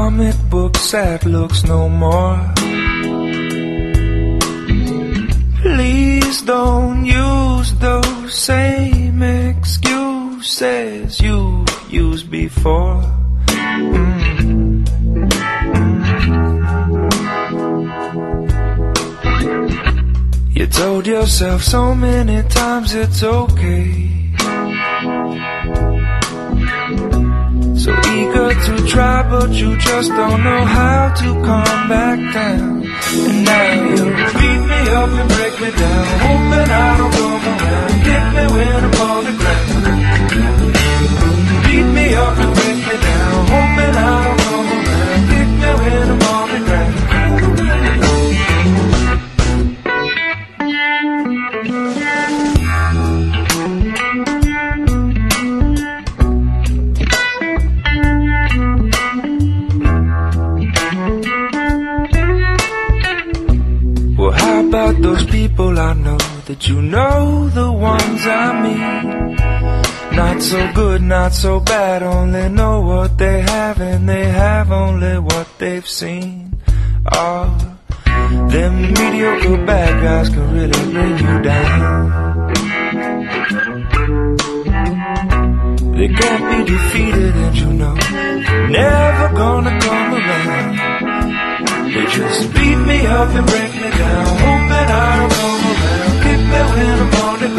comic book sad looks no more. Please don't use those same excuses you used before. You told yourself so many times it's okay. So eager to try, but you just don't know how to calm back down. And now you beat me up and break me down, hoping I don't come around. Kick me when I'm on the ground. Beat me up and break me down, hoping I don't come around. Kick me when I'm on the ground. About those people I know that you know, the ones I mean. Not so good, not so bad, only know what they have, and they have only what they've seen. Oh, them mediocre bad guys can really bring you down. They can't be defeated, and you know, never gonna come around. They just beat me up and break me down, hoping I don't come around. Kick me when I'm on the